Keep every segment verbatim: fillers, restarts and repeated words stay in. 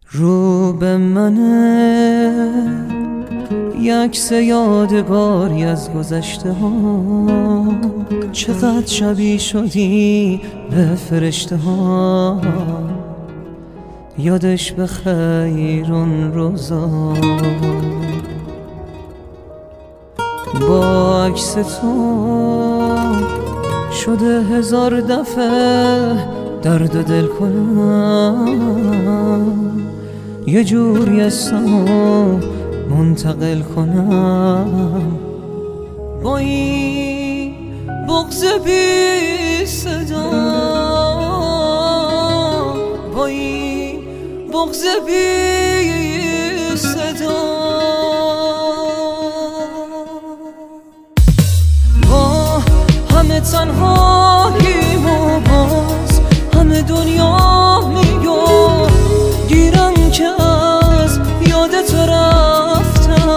رو به منه یکس یادگاری از گذشته ها، چقدر شبیه شدی به فرشته ها. یادش بخیر اون روزا با عکس تو شده هزار دفعه درد و دل کنم، یه جوری اسمو منتقل کنم. با این بغض بی صدا، با این بغض بی صدا، با همه تنهاییم و باز همه دنیا میگو گیرم که از یادت رفتم.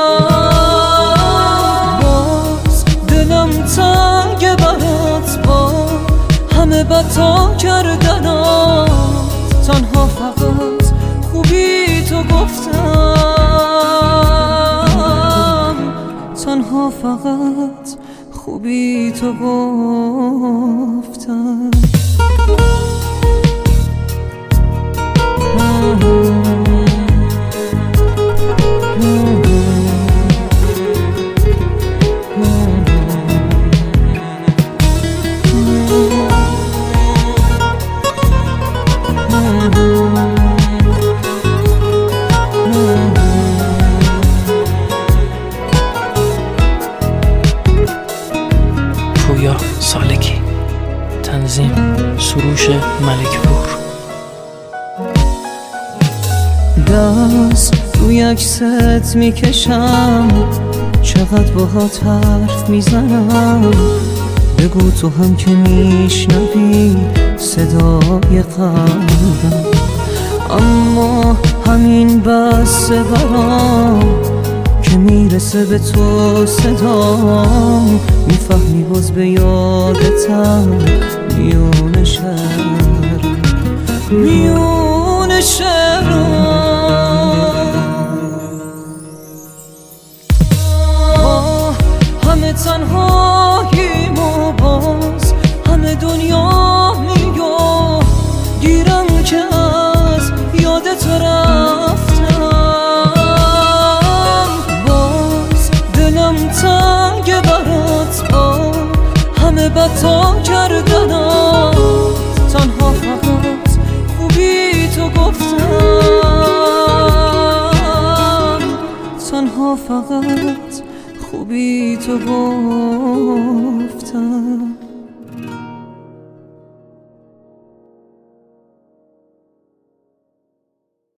باز دلم تنگ برات با همه بتا کردنات، تنها فقط خوبی تو گفتم، تنها فقط خوبی تو گفتم. پویا سالکی، تنظیم سروش ملکپور. دست روی عکست میکشم، چقدر باهات حرف میزنم. بگو تو هم که میشنوی صدای قلبم، اما همین بس برام که میرسه به تو صدام. میفهمی باز به یادتم میون شهر، میون شهر. همه تنهاییم و باز همه دنیا میگو گیرم که از یادت رفتم. باز دلم تنگ برات با همه بتا کردنات، تنها فقط خوبی تو گفتم، تنها فقط خوبی تو گفتم.